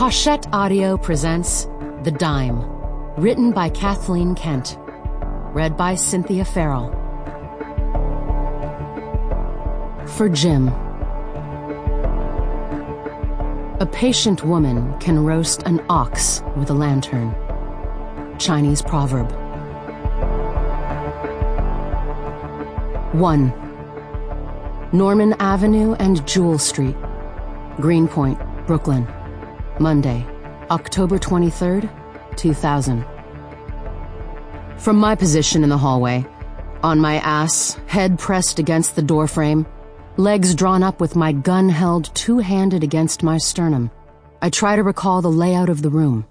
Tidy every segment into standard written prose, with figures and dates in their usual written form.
Hachette Audio presents The Dime, written by Kathleen Kent, read by Cynthia Farrell. For Jim. A patient woman can roast an ox with a lantern. Chinese proverb. 1. Norman Avenue and Jewel Street, Greenpoint, Brooklyn. Monday, October 23rd, 2000. From my position in the hallway, on my ass, head pressed against the doorframe, legs drawn up with my gun held two-handed against my sternum, I try to recall the layout of the room.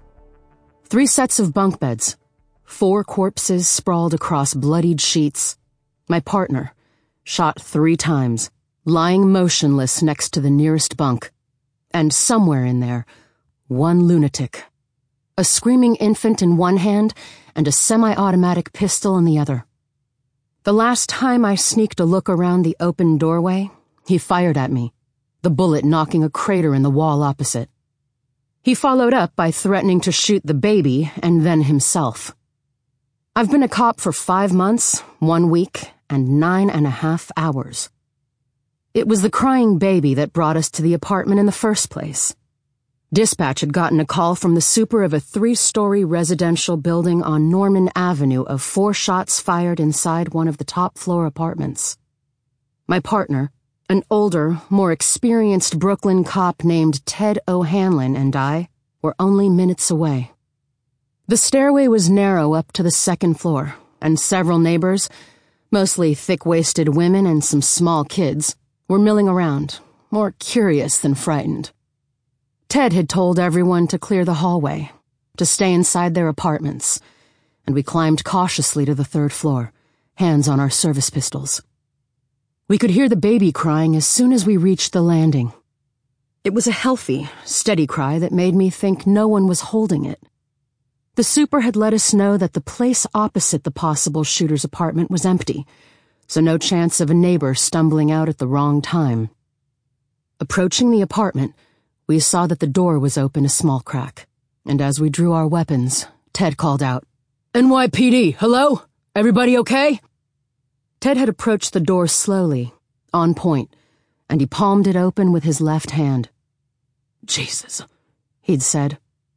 3 sets of bunk beds, 4 corpses sprawled across bloodied sheets, my partner, shot 3 times, lying motionless next to the nearest bunk, and somewhere in there, 1 lunatic. A screaming infant in one hand and a semi-automatic pistol in the other. The last time I sneaked a look around the open doorway, he fired at me, the bullet knocking a crater in the wall opposite. He followed up by threatening to shoot the baby and then himself. I've been a cop for 5 months, 1 week, and 9.5 hours. It was the crying baby that brought us to the apartment in the first place. Dispatch had gotten a call from the super of a 3-story residential building on Norman Avenue of 4 shots fired inside one of the top-floor apartments. My partner, an older, more experienced Brooklyn cop named Ted O'Hanlon, and I were only minutes away. The stairway was narrow up to the 2nd floor, and several neighbors, mostly thick-waisted women and some small kids, were milling around, more curious than frightened. Ted had told everyone to clear the hallway, to stay inside their apartments, and we climbed cautiously to the 3rd floor, hands on our service pistols. We could hear the baby crying as soon as we reached the landing. It was a healthy, steady cry that made me think no one was holding it. The super had let us know that the place opposite the possible shooter's apartment was empty, so no chance of a neighbor stumbling out at the wrong time. Approaching the apartment, we saw that the door was open a small crack, and as we drew our weapons, Ted called out, "NYPD, hello? Everybody okay?" Ted had approached the door slowly, on point, and he palmed it open with his left hand. "Jesus," he'd said.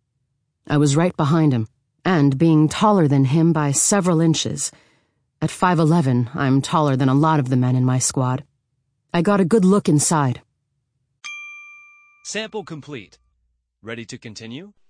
I was right behind him, and being taller than him by several inches, at 5'11", I'm taller than a lot of the men in my squad, I got a good look inside. Sample complete. Ready to continue?